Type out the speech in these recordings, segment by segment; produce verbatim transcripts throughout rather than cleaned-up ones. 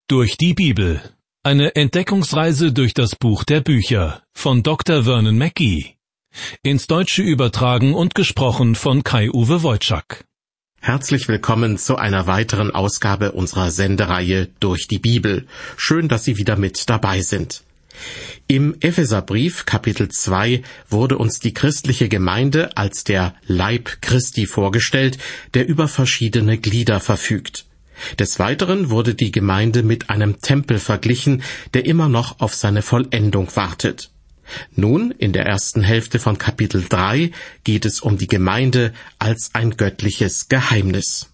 Durch die Bibel. Eine Entdeckungsreise durch das Buch der Bücher von Doktor Vernon Mackey. Ins Deutsche übertragen und gesprochen von Kai-Uwe Wojczak. Herzlich willkommen zu einer weiteren Ausgabe unserer Sendereihe Durch die Bibel. Schön, dass Sie wieder mit dabei sind. Im Epheserbrief Kapitel zwei wurde uns die christliche Gemeinde als der Leib Christi vorgestellt, der über verschiedene Glieder verfügt. Des Weiteren wurde die Gemeinde mit einem Tempel verglichen, der immer noch auf seine Vollendung wartet. Nun, in der ersten Hälfte von Kapitel drei, geht es um die Gemeinde als ein göttliches Geheimnis.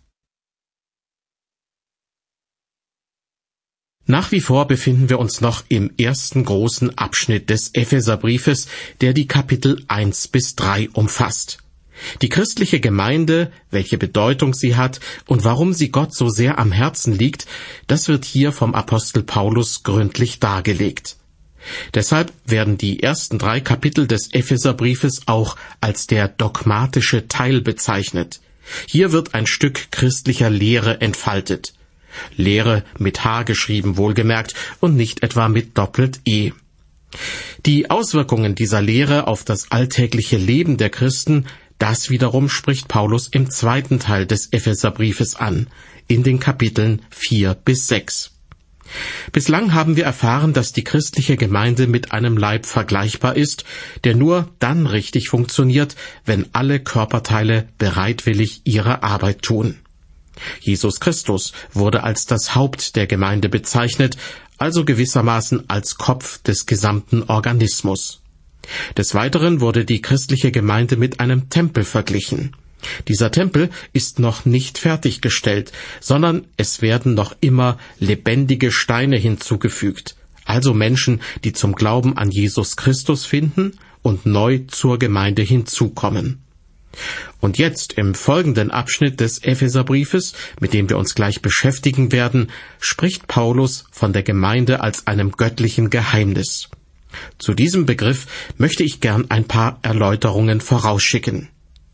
Nach wie vor befinden wir uns noch im ersten großen Abschnitt des Epheserbriefes, der die Kapitel eins bis drei umfasst. Die christliche Gemeinde, welche Bedeutung sie hat und warum sie Gott so sehr am Herzen liegt, das wird hier vom Apostel Paulus gründlich dargelegt. Deshalb werden die ersten drei Kapitel des Epheserbriefes auch als der dogmatische Teil bezeichnet. Hier wird ein Stück christlicher Lehre entfaltet. Lehre mit H geschrieben, wohlgemerkt, und nicht etwa mit Doppelt-E. Die Auswirkungen dieser Lehre auf das alltägliche Leben der Christen, das wiederum spricht Paulus im zweiten Teil des Epheserbriefes an, in den Kapiteln vier bis sechs. Bislang haben wir erfahren, dass die christliche Gemeinde mit einem Leib vergleichbar ist, der nur dann richtig funktioniert, wenn alle Körperteile bereitwillig ihre Arbeit tun. Jesus Christus wurde als das Haupt der Gemeinde bezeichnet, also gewissermaßen als Kopf des gesamten Organismus. Des Weiteren wurde die christliche Gemeinde mit einem Tempel verglichen. Dieser Tempel ist noch nicht fertiggestellt, sondern es werden noch immer lebendige Steine hinzugefügt, also Menschen, die zum Glauben an Jesus Christus finden und neu zur Gemeinde hinzukommen. Und jetzt im folgenden Abschnitt des Epheserbriefes, mit dem wir uns gleich beschäftigen werden, spricht Paulus von der Gemeinde als einem göttlichen Geheimnis. Zu diesem Begriff möchte ich gern ein paar Erläuterungen vorausschicken.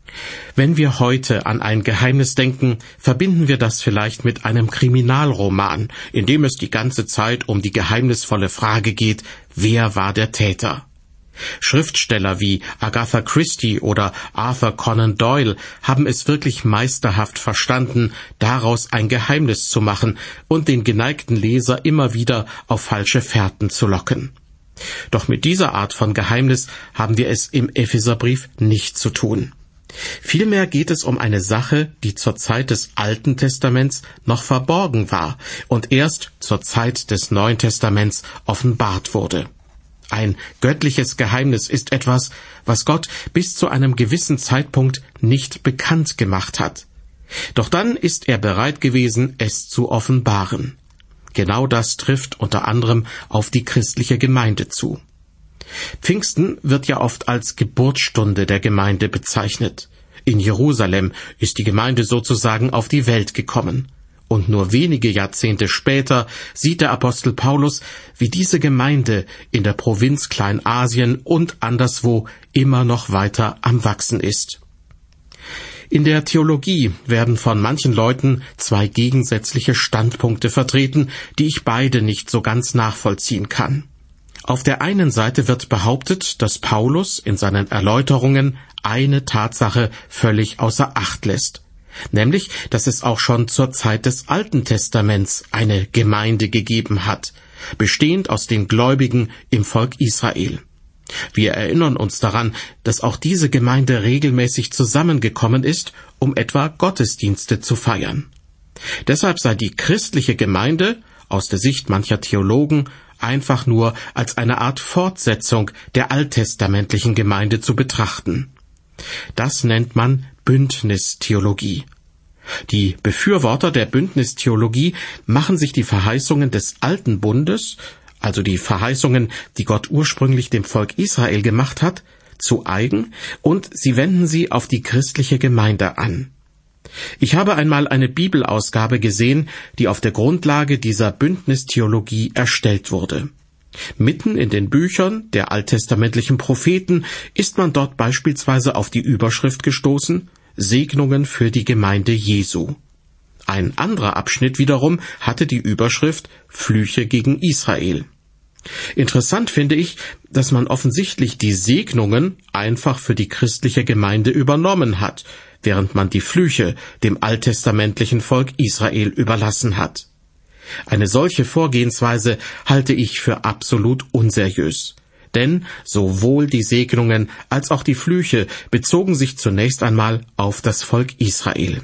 Wenn wir heute an ein Geheimnis denken, verbinden wir das vielleicht mit einem Kriminalroman, in dem es die ganze Zeit um die geheimnisvolle Frage geht, wer war der Täter? Schriftsteller wie Agatha Christie oder Arthur Conan Doyle haben es wirklich meisterhaft verstanden, daraus ein Geheimnis zu machen und den geneigten Leser immer wieder auf falsche Fährten zu locken. Doch mit dieser Art von Geheimnis haben wir es im Epheserbrief nicht zu tun. Vielmehr geht es um eine Sache, die zur Zeit des Alten Testaments noch verborgen war und erst zur Zeit des Neuen Testaments offenbart wurde. Ein göttliches Geheimnis ist etwas, was Gott bis zu einem gewissen Zeitpunkt nicht bekannt gemacht hat. Doch dann ist er bereit gewesen, es zu offenbaren. Genau das trifft unter anderem auf die christliche Gemeinde zu. Pfingsten wird ja oft als Geburtsstunde der Gemeinde bezeichnet. In Jerusalem ist die Gemeinde sozusagen auf die Welt gekommen. Und nur wenige Jahrzehnte später sieht der Apostel Paulus, wie diese Gemeinde in der Provinz Kleinasien und anderswo immer noch weiter am Wachsen ist. In der Theologie werden von manchen Leuten zwei gegensätzliche Standpunkte vertreten, die ich beide nicht so ganz nachvollziehen kann. Auf der einen Seite wird behauptet, dass Paulus in seinen Erläuterungen eine Tatsache völlig außer Acht lässt, nämlich, dass es auch schon zur Zeit des Alten Testaments eine Gemeinde gegeben hat, bestehend aus den Gläubigen im Volk Israel. Wir erinnern uns daran, dass auch diese Gemeinde regelmäßig zusammengekommen ist, um etwa Gottesdienste zu feiern. Deshalb sei die christliche Gemeinde, aus der Sicht mancher Theologen, einfach nur als eine Art Fortsetzung der alttestamentlichen Gemeinde zu betrachten. Das nennt man Bündnistheologie. Die Befürworter der Bündnistheologie machen sich die Verheißungen des Alten Bundes, also die Verheißungen, die Gott ursprünglich dem Volk Israel gemacht hat, zu eigen, und sie wenden sie auf die christliche Gemeinde an. Ich habe einmal eine Bibelausgabe gesehen, die auf der Grundlage dieser Bündnistheologie erstellt wurde. Mitten in den Büchern der alttestamentlichen Propheten ist man dort beispielsweise auf die Überschrift gestoßen: Segnungen für die Gemeinde Jesu. Ein anderer Abschnitt wiederum hatte die Überschrift Flüche gegen Israel. Interessant finde ich, dass man offensichtlich die Segnungen einfach für die christliche Gemeinde übernommen hat, während man die Flüche dem alttestamentlichen Volk Israel überlassen hat. Eine solche Vorgehensweise halte ich für absolut unseriös. Denn sowohl die Segnungen als auch die Flüche bezogen sich zunächst einmal auf das Volk Israel.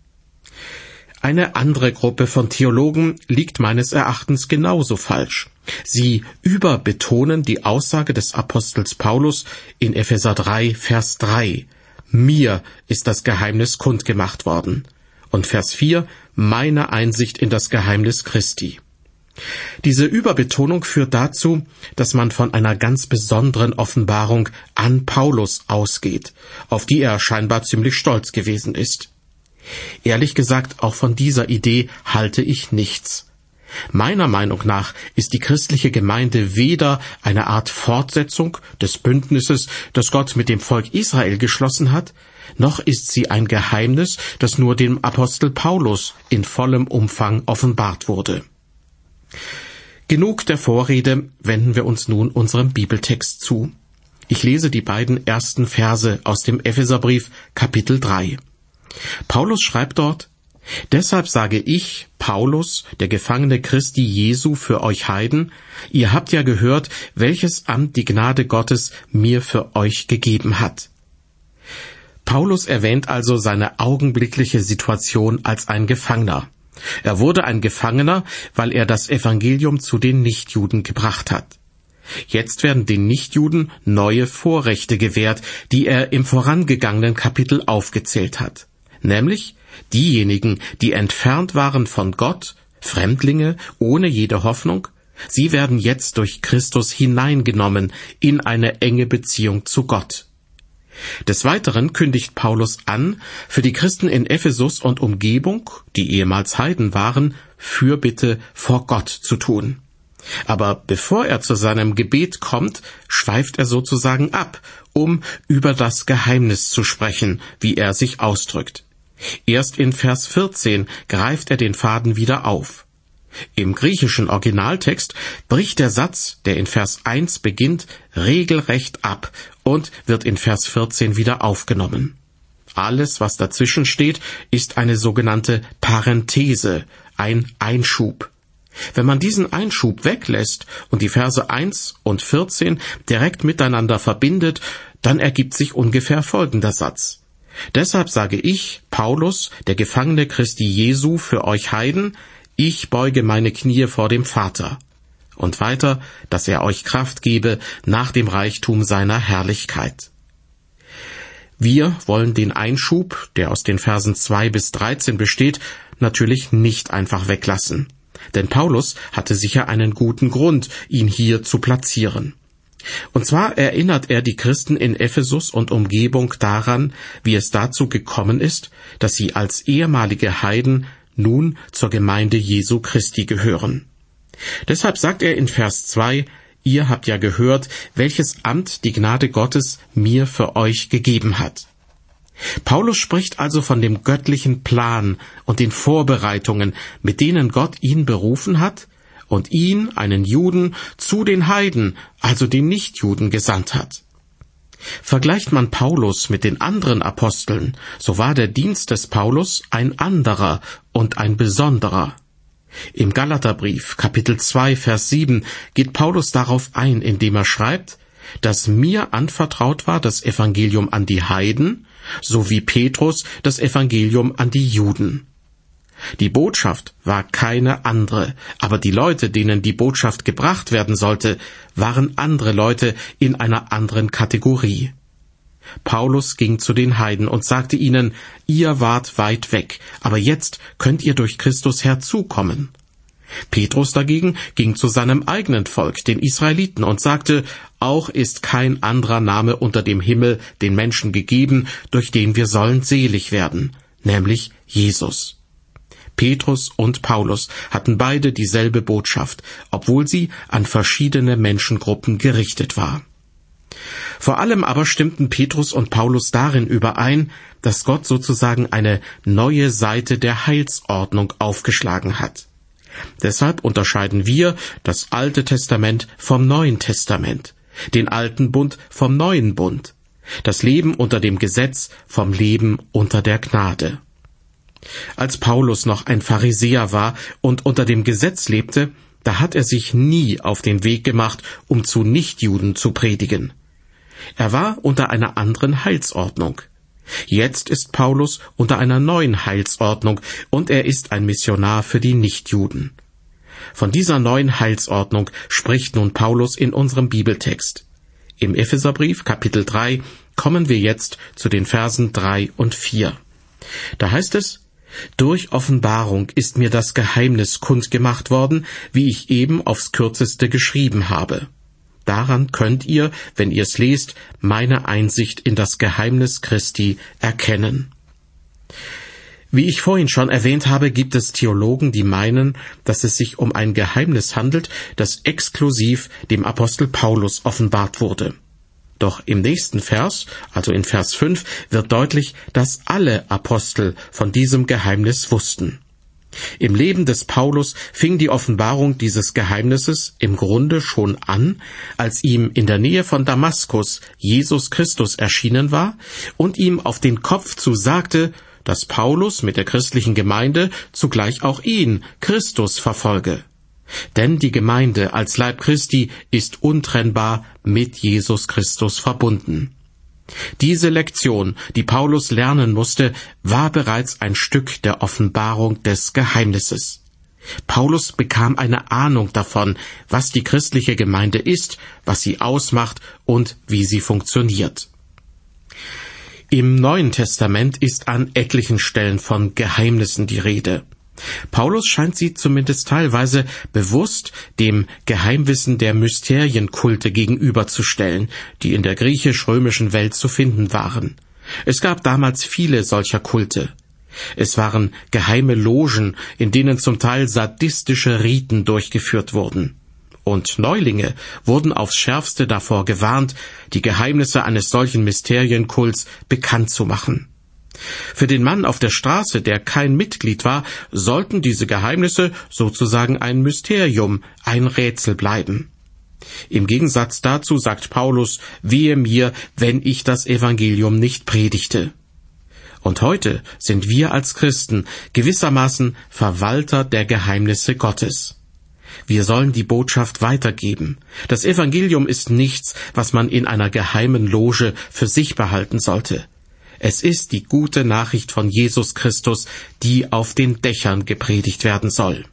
Eine andere Gruppe von Theologen liegt meines Erachtens genauso falsch. Sie überbetonen die Aussage des Apostels Paulus in Epheser drei, Vers drei. Mir ist das Geheimnis kundgemacht worden. Und Vers vier, meine Einsicht in das Geheimnis Christi. Diese Überbetonung führt dazu, dass man von einer ganz besonderen Offenbarung an Paulus ausgeht, auf die er scheinbar ziemlich stolz gewesen ist. Ehrlich gesagt, auch von dieser Idee halte ich nichts. Meiner Meinung nach ist die christliche Gemeinde weder eine Art Fortsetzung des Bündnisses, das Gott mit dem Volk Israel geschlossen hat, noch ist sie ein Geheimnis, das nur dem Apostel Paulus in vollem Umfang offenbart wurde. Genug der Vorrede, wenden wir uns nun unserem Bibeltext zu. Ich lese die beiden ersten Verse aus dem Epheserbrief, Kapitel drei. Paulus schreibt dort: Deshalb sage ich, Paulus, der Gefangene Christi Jesu für euch Heiden, ihr habt ja gehört, welches Amt die Gnade Gottes mir für euch gegeben hat. Paulus erwähnt also seine augenblickliche Situation als ein Gefangener. Er wurde ein Gefangener, weil er das Evangelium zu den Nichtjuden gebracht hat. Jetzt werden den Nichtjuden neue Vorrechte gewährt, die er im vorangegangenen Kapitel aufgezählt hat. Nämlich diejenigen, die entfernt waren von Gott, Fremdlinge ohne jede Hoffnung, sie werden jetzt durch Christus hineingenommen in eine enge Beziehung zu Gott. Des Weiteren kündigt Paulus an, für die Christen in Ephesus und Umgebung, die ehemals Heiden waren, Fürbitte vor Gott zu tun. Aber bevor er zu seinem Gebet kommt, schweift er sozusagen ab, um über das Geheimnis zu sprechen, wie er sich ausdrückt. Erst in Vers vierzehn greift er den Faden wieder auf. Im griechischen Originaltext bricht der Satz, der in Vers eins beginnt, regelrecht ab und wird in Vers vierzehn wieder aufgenommen. Alles, was dazwischen steht, ist eine sogenannte Parenthese, ein Einschub. Wenn man diesen Einschub weglässt und die Verse eins und vierzehn direkt miteinander verbindet, dann ergibt sich ungefähr folgender Satz. Deshalb sage ich, Paulus, der Gefangene Christi Jesu für euch Heiden, ich beuge meine Knie vor dem Vater. Und weiter, dass er euch Kraft gebe nach dem Reichtum seiner Herrlichkeit. Wir wollen den Einschub, der aus den Versen zwei bis dreizehn besteht, natürlich nicht einfach weglassen. Denn Paulus hatte sicher einen guten Grund, ihn hier zu platzieren. Und zwar erinnert er die Christen in Ephesus und Umgebung daran, wie es dazu gekommen ist, dass sie als ehemalige Heiden nun zur Gemeinde Jesu Christi gehören. Deshalb sagt er in Vers zwei, ihr habt ja gehört, welches Amt die Gnade Gottes mir für euch gegeben hat. Paulus spricht also von dem göttlichen Plan und den Vorbereitungen, mit denen Gott ihn berufen hat und ihn, einen Juden, zu den Heiden, also den Nichtjuden, gesandt hat. Vergleicht man Paulus mit den anderen Aposteln, so war der Dienst des Paulus ein anderer und ein besonderer. Im Galaterbrief, Kapitel zwei, Vers sieben, geht Paulus darauf ein, indem er schreibt, dass mir anvertraut war das Evangelium an die Heiden, so wie Petrus das Evangelium an die Juden. Die Botschaft war keine andere, aber die Leute, denen die Botschaft gebracht werden sollte, waren andere Leute in einer anderen Kategorie. Paulus ging zu den Heiden und sagte ihnen, ihr wart weit weg, aber jetzt könnt ihr durch Christus herzukommen. Petrus dagegen ging zu seinem eigenen Volk, den Israeliten, und sagte, auch ist kein anderer Name unter dem Himmel den Menschen gegeben, durch den wir sollen selig werden, nämlich Jesus. Petrus und Paulus hatten beide dieselbe Botschaft, obwohl sie an verschiedene Menschengruppen gerichtet war. Vor allem aber stimmten Petrus und Paulus darin überein, dass Gott sozusagen eine neue Seite der Heilsordnung aufgeschlagen hat. Deshalb unterscheiden wir das Alte Testament vom Neuen Testament, den Alten Bund vom Neuen Bund, das Leben unter dem Gesetz vom Leben unter der Gnade. Als Paulus noch ein Pharisäer war und unter dem Gesetz lebte, da hat er sich nie auf den Weg gemacht, um zu Nichtjuden zu predigen. Er war unter einer anderen Heilsordnung. Jetzt ist Paulus unter einer neuen Heilsordnung und er ist ein Missionar für die Nichtjuden. Von dieser neuen Heilsordnung spricht nun Paulus in unserem Bibeltext. Im Epheserbrief Kapitel drei kommen wir jetzt zu den Versen drei und vier. Da heißt es: Durch Offenbarung ist mir das Geheimnis kundgemacht worden, wie ich eben aufs Kürzeste geschrieben habe. Daran könnt ihr, wenn ihr's lest, meine Einsicht in das Geheimnis Christi erkennen. Wie ich vorhin schon erwähnt habe, gibt es Theologen, die meinen, dass es sich um ein Geheimnis handelt, das exklusiv dem Apostel Paulus offenbart wurde. Doch im nächsten Vers, also in Vers fünf, wird deutlich, dass alle Apostel von diesem Geheimnis wussten. Im Leben des Paulus fing die Offenbarung dieses Geheimnisses im Grunde schon an, als ihm in der Nähe von Damaskus Jesus Christus erschienen war und ihm auf den Kopf zu sagte, dass Paulus mit der christlichen Gemeinde zugleich auch ihn, Christus, verfolge. Denn die Gemeinde als Leib Christi ist untrennbar mit Jesus Christus verbunden. Diese Lektion, die Paulus lernen musste, war bereits ein Stück der Offenbarung des Geheimnisses. Paulus bekam eine Ahnung davon, was die christliche Gemeinde ist, was sie ausmacht und wie sie funktioniert. Im Neuen Testament ist an etlichen Stellen von Geheimnissen die Rede. Paulus scheint sie zumindest teilweise bewusst dem Geheimwissen der Mysterienkulte gegenüberzustellen, die in der griechisch-römischen Welt zu finden waren. Es gab damals viele solcher Kulte. Es waren geheime Logen, in denen zum Teil sadistische Riten durchgeführt wurden. Und Neulinge wurden aufs Schärfste davor gewarnt, die Geheimnisse eines solchen Mysterienkults bekannt zu machen. Für den Mann auf der Straße, der kein Mitglied war, sollten diese Geheimnisse sozusagen ein Mysterium, ein Rätsel bleiben. Im Gegensatz dazu sagt Paulus: Wehe mir, wenn ich das Evangelium nicht predigte. Und heute sind wir als Christen gewissermaßen Verwalter der Geheimnisse Gottes. Wir sollen die Botschaft weitergeben. Das Evangelium ist nichts, was man in einer geheimen Loge für sich behalten sollte. Es ist die gute Nachricht von Jesus Christus, die auf den Dächern gepredigt werden soll.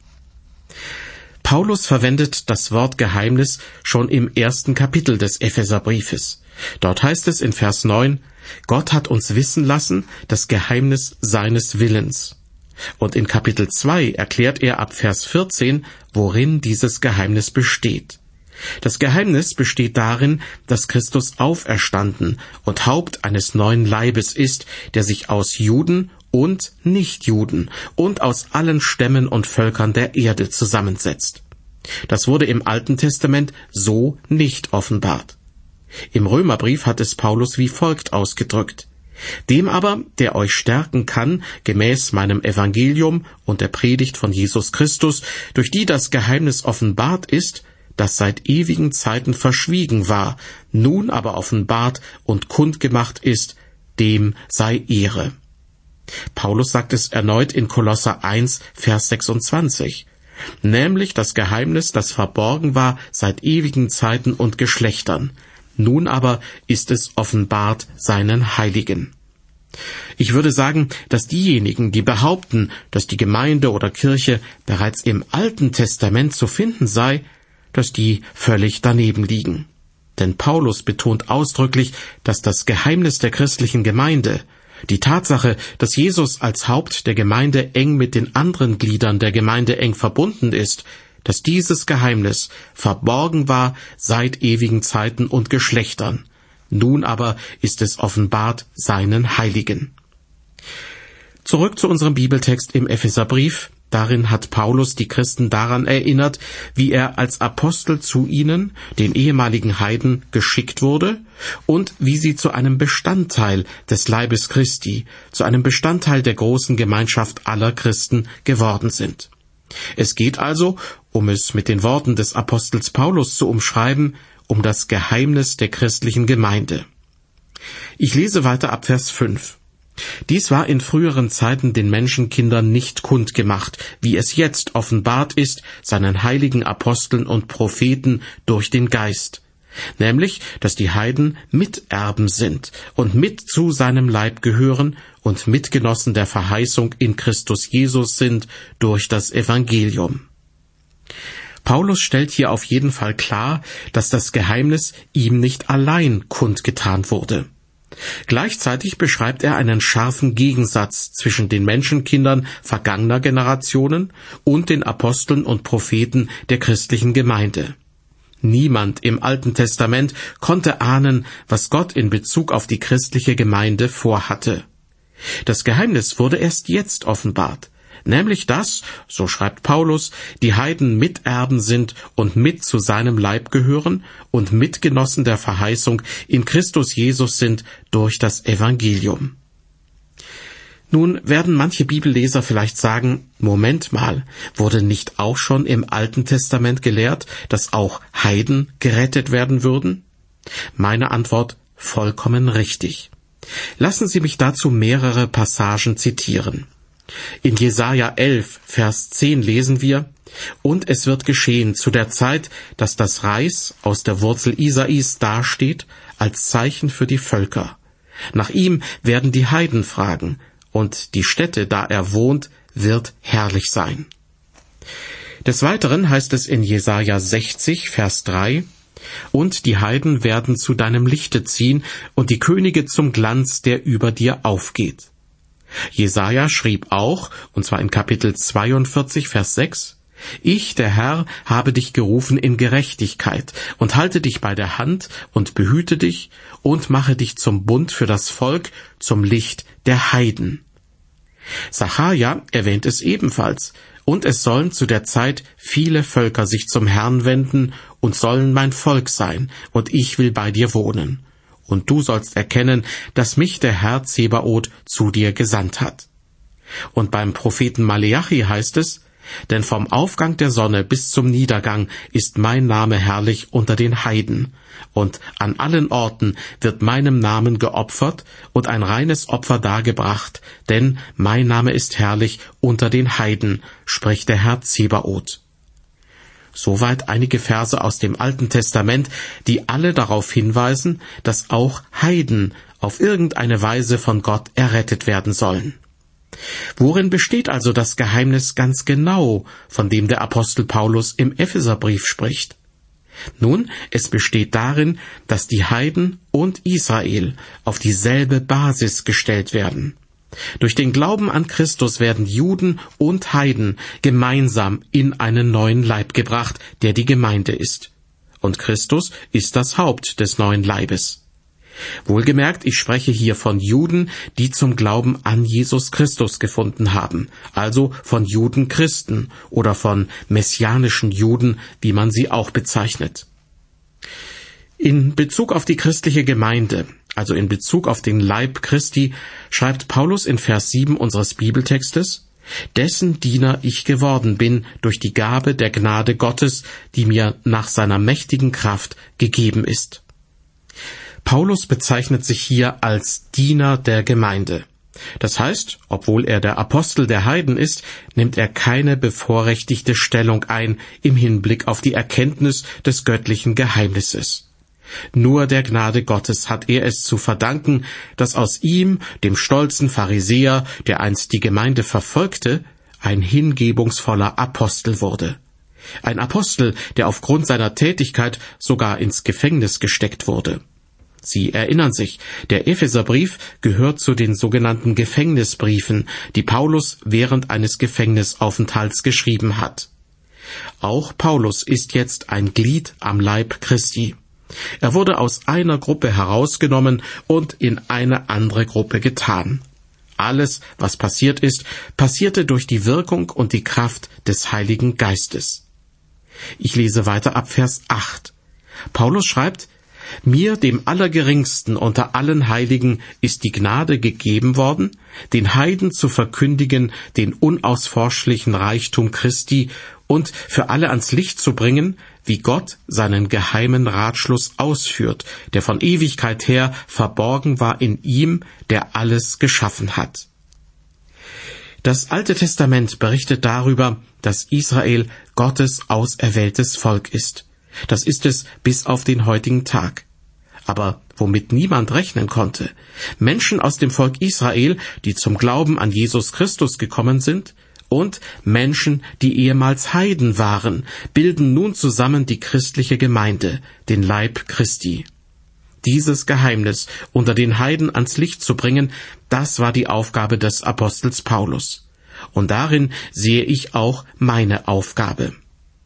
Paulus verwendet das Wort Geheimnis schon im ersten Kapitel des Epheserbriefes. Dort heißt es in Vers neun, Gott hat uns wissen lassen das Geheimnis seines Willens. Und in Kapitel zwei erklärt er ab Vers vierzehn, worin dieses Geheimnis besteht. Das Geheimnis besteht darin, dass Christus auferstanden und Haupt eines neuen Leibes ist, der sich aus Juden und Nichtjuden und aus allen Stämmen und Völkern der Erde zusammensetzt. Das wurde im Alten Testament so nicht offenbart. Im Römerbrief hat es Paulus wie folgt ausgedrückt: Dem aber, der euch stärken kann, gemäß meinem Evangelium und der Predigt von Jesus Christus, durch die das Geheimnis offenbart ist, das seit ewigen Zeiten verschwiegen war, nun aber offenbart und kundgemacht ist, dem sei Ehre. Paulus sagt es erneut in Kolosser eins, Vers sechsundzwanzig, nämlich das Geheimnis, das verborgen war seit ewigen Zeiten und Geschlechtern, nun aber ist es offenbart seinen Heiligen. Ich würde sagen, dass diejenigen, die behaupten, dass die Gemeinde oder Kirche bereits im Alten Testament zu finden sei, dass die völlig daneben liegen. Denn Paulus betont ausdrücklich, dass das Geheimnis der christlichen Gemeinde, die Tatsache, dass Jesus als Haupt der Gemeinde eng mit den anderen Gliedern der Gemeinde eng verbunden ist, dass dieses Geheimnis verborgen war seit ewigen Zeiten und Geschlechtern. Nun aber ist es offenbart seinen Heiligen. Zurück zu unserem Bibeltext im Epheserbrief. Darin hat Paulus die Christen daran erinnert, wie er als Apostel zu ihnen, den ehemaligen Heiden, geschickt wurde und wie sie zu einem Bestandteil des Leibes Christi, zu einem Bestandteil der großen Gemeinschaft aller Christen geworden sind. Es geht also, um es mit den Worten des Apostels Paulus zu umschreiben, um das Geheimnis der christlichen Gemeinde. Ich lese weiter ab Vers fünf. Dies war in früheren Zeiten den Menschenkindern nicht kundgemacht, wie es jetzt offenbart ist, seinen heiligen Aposteln und Propheten durch den Geist, nämlich, dass die Heiden Miterben sind und mit zu seinem Leib gehören und Mitgenossen der Verheißung in Christus Jesus sind durch das Evangelium. Paulus stellt hier auf jeden Fall klar, dass das Geheimnis ihm nicht allein kundgetan wurde. Gleichzeitig beschreibt er einen scharfen Gegensatz zwischen den Menschenkindern vergangener Generationen und den Aposteln und Propheten der christlichen Gemeinde. Niemand im Alten Testament konnte ahnen, was Gott in Bezug auf die christliche Gemeinde vorhatte. Das Geheimnis wurde erst jetzt offenbart, nämlich dass, so schreibt Paulus, die Heiden Miterben sind und mit zu seinem Leib gehören und Mitgenossen der Verheißung in Christus Jesus sind durch das Evangelium. Nun werden manche Bibelleser vielleicht sagen, Moment mal, wurde nicht auch schon im Alten Testament gelehrt, dass auch Heiden gerettet werden würden? Meine Antwort, vollkommen richtig. Lassen Sie mich dazu mehrere Passagen zitieren. In Jesaja elf, Vers zehn lesen wir, »Und es wird geschehen zu der Zeit, dass das Reis aus der Wurzel Isais dasteht, als Zeichen für die Völker. Nach ihm werden die Heiden fragen, und die Stätte, da er wohnt, wird herrlich sein.« Des Weiteren heißt es in Jesaja sechzig, Vers drei, »Und die Heiden werden zu deinem Lichte ziehen, und die Könige zum Glanz, der über dir aufgeht.« Jesaja schrieb auch, und zwar in Kapitel zweiundvierzig, Vers sechs, »Ich, der Herr, habe dich gerufen in Gerechtigkeit und halte dich bei der Hand und behüte dich und mache dich zum Bund für das Volk, zum Licht der Heiden.« Sacharja erwähnt es ebenfalls, »Und es sollen zu der Zeit viele Völker sich zum Herrn wenden und sollen mein Volk sein, und ich will bei dir wohnen. Und du sollst erkennen, dass mich der Herr Zebaoth zu dir gesandt hat.« Und beim Propheten Maleachi heißt es, »Denn vom Aufgang der Sonne bis zum Niedergang ist mein Name herrlich unter den Heiden, und an allen Orten wird meinem Namen geopfert und ein reines Opfer dargebracht, denn mein Name ist herrlich unter den Heiden, spricht der Herr Zebaoth.« Soweit einige Verse aus dem Alten Testament, die alle darauf hinweisen, dass auch Heiden auf irgendeine Weise von Gott errettet werden sollen. Worin besteht also das Geheimnis ganz genau, von dem der Apostel Paulus im Epheserbrief spricht? Nun, es besteht darin, dass die Heiden und Israel auf dieselbe Basis gestellt werden. Durch den Glauben an Christus werden Juden und Heiden gemeinsam in einen neuen Leib gebracht, der die Gemeinde ist. Und Christus ist das Haupt des neuen Leibes. Wohlgemerkt, ich spreche hier von Juden, die zum Glauben an Jesus Christus gefunden haben, also von Judenchristen oder von messianischen Juden, wie man sie auch bezeichnet. In Bezug auf die christliche Gemeinde, also in Bezug auf den Leib Christi, schreibt Paulus in Vers sieben unseres Bibeltextes, »Dessen Diener ich geworden bin durch die Gabe der Gnade Gottes, die mir nach seiner mächtigen Kraft gegeben ist.« Paulus bezeichnet sich hier als Diener der Gemeinde. Das heißt, obwohl er der Apostel der Heiden ist, nimmt er keine bevorrechtigte Stellung ein im Hinblick auf die Erkenntnis des göttlichen Geheimnisses. Nur der Gnade Gottes hat er es zu verdanken, dass aus ihm, dem stolzen Pharisäer, der einst die Gemeinde verfolgte, ein hingebungsvoller Apostel wurde. Ein Apostel, der aufgrund seiner Tätigkeit sogar ins Gefängnis gesteckt wurde. Sie erinnern sich, der Epheserbrief gehört zu den sogenannten Gefängnisbriefen, die Paulus während eines Gefängnisaufenthalts geschrieben hat. Auch Paulus ist jetzt ein Glied am Leib Christi. Er wurde aus einer Gruppe herausgenommen und in eine andere Gruppe getan. Alles, was passiert ist, passierte durch die Wirkung und die Kraft des Heiligen Geistes. Ich lese weiter ab Vers acht. Paulus schreibt: Mir, dem Allergeringsten unter allen Heiligen, ist die Gnade gegeben worden, den Heiden zu verkündigen den unausforschlichen Reichtum Christi und für alle ans Licht zu bringen, wie Gott seinen geheimen Ratschluss ausführt, der von Ewigkeit her verborgen war in ihm, der alles geschaffen hat. Das Alte Testament berichtet darüber, dass Israel Gottes auserwähltes Volk ist. Das ist es bis auf den heutigen Tag. Aber womit niemand rechnen konnte: Menschen aus dem Volk Israel, die zum Glauben an Jesus Christus gekommen sind, und Menschen, die ehemals Heiden waren, bilden nun zusammen die christliche Gemeinde, den Leib Christi. Dieses Geheimnis unter den Heiden ans Licht zu bringen, das war die Aufgabe des Apostels Paulus. Und darin sehe ich auch meine Aufgabe.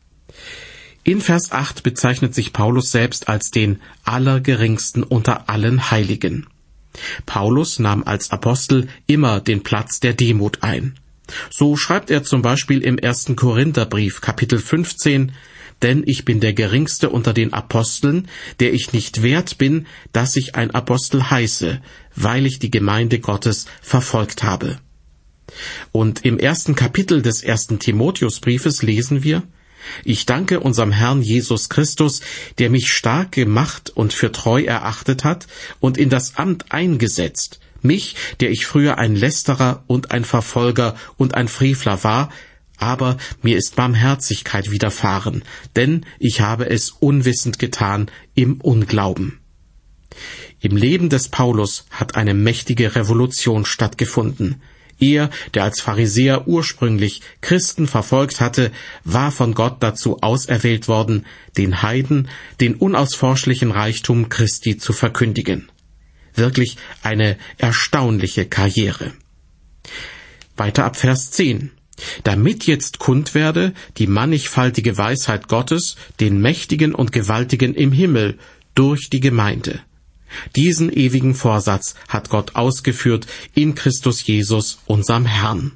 In Vers acht bezeichnet sich Paulus selbst als den Allergeringsten unter allen Heiligen. Paulus nahm als Apostel immer den Platz der Demut ein. So schreibt er zum Beispiel im ersten Korintherbrief, Kapitel fünfzehn, »Denn ich bin der Geringste unter den Aposteln, der ich nicht wert bin, dass ich ein Apostel heiße, weil ich die Gemeinde Gottes verfolgt habe.« Und im ersten Kapitel des ersten Timotheusbriefes lesen wir: »Ich danke unserem Herrn Jesus Christus, der mich stark gemacht und für treu erachtet hat und in das Amt eingesetzt, mich, der ich früher ein Lästerer und ein Verfolger und ein Frevler war, aber mir ist Barmherzigkeit widerfahren, denn ich habe es unwissend getan im Unglauben.« Im Leben des Paulus hat eine mächtige Revolution stattgefunden. Er, der als Pharisäer ursprünglich Christen verfolgt hatte, war von Gott dazu auserwählt worden, den Heiden den unausforschlichen Reichtum Christi zu verkündigen. Wirklich eine erstaunliche Karriere. Weiter ab Vers zehn. »Damit jetzt kund werde die mannigfaltige Weisheit Gottes, den Mächtigen und Gewaltigen im Himmel, durch die Gemeinde. Diesen ewigen Vorsatz hat Gott ausgeführt in Christus Jesus, unserem Herrn.«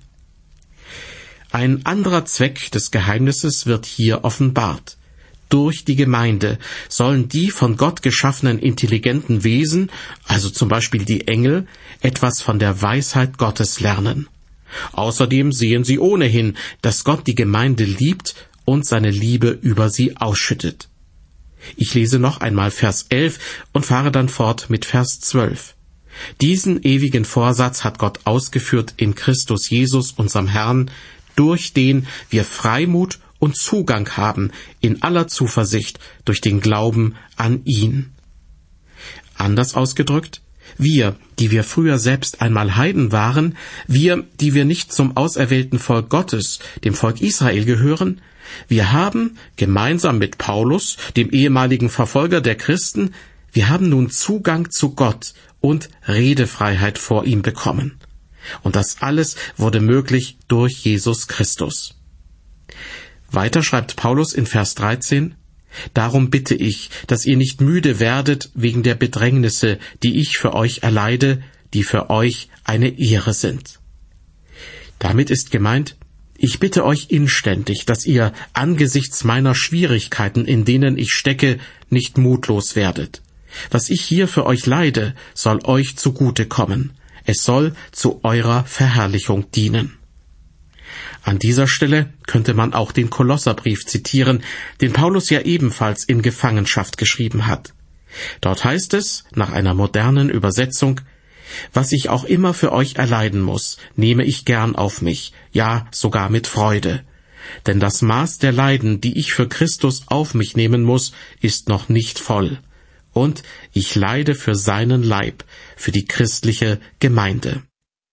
Ein anderer Zweck des Geheimnisses wird hier offenbart. Durch die Gemeinde sollen die von Gott geschaffenen intelligenten Wesen, also zum Beispiel die Engel, etwas von der Weisheit Gottes lernen. Außerdem sehen sie ohnehin, dass Gott die Gemeinde liebt und seine Liebe über sie ausschüttet. Ich lese noch einmal Vers elf und fahre dann fort mit Vers zwölf. »Diesen ewigen Vorsatz hat Gott ausgeführt in Christus Jesus, unserem Herrn, durch den wir Freimut und Zugang haben in aller Zuversicht durch den Glauben an ihn.« Anders ausgedrückt: Wir, die wir früher selbst einmal Heiden waren, wir, die wir nicht zum auserwählten Volk Gottes, dem Volk Israel gehören, wir haben, gemeinsam mit Paulus, dem ehemaligen Verfolger der Christen, wir haben nun Zugang zu Gott und Redefreiheit vor ihm bekommen. Und das alles wurde möglich durch Jesus Christus. Weiter schreibt Paulus in Vers dreizehn: »Darum bitte ich, dass ihr nicht müde werdet wegen der Bedrängnisse, die ich für euch erleide, die für euch eine Ehre sind.« Damit ist gemeint: Ich bitte euch inständig, dass ihr angesichts meiner Schwierigkeiten, in denen ich stecke, nicht mutlos werdet. Was ich hier für euch leide, soll euch zugute kommen. Es soll zu eurer Verherrlichung dienen. An dieser Stelle könnte man auch den Kolosserbrief zitieren, den Paulus ja ebenfalls in Gefangenschaft geschrieben hat. Dort heißt es, nach einer modernen Übersetzung: Was ich auch immer für euch erleiden muss, nehme ich gern auf mich, ja sogar mit Freude. Denn das Maß der Leiden, die ich für Christus auf mich nehmen muss, ist noch nicht voll. Und ich leide für seinen Leib, für die christliche Gemeinde.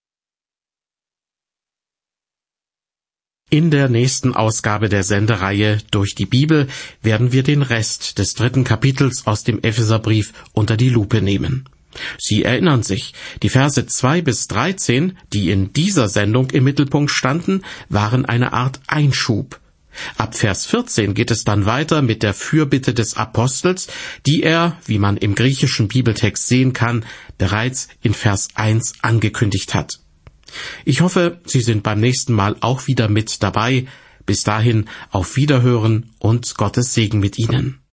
In der nächsten Ausgabe der Sendereihe Durch die Bibel werden wir den Rest des dritten Kapitels aus dem Epheserbrief unter die Lupe nehmen. Sie erinnern sich, die Verse zwei bis dreizehn, die in dieser Sendung im Mittelpunkt standen, waren eine Art Einschub. Ab Vers vierzehn geht es dann weiter mit der Fürbitte des Apostels, die er, wie man im griechischen Bibeltext sehen kann, bereits in Vers eins angekündigt hat. Ich hoffe, Sie sind beim nächsten Mal auch wieder mit dabei. Bis dahin auf Wiederhören und Gottes Segen mit Ihnen.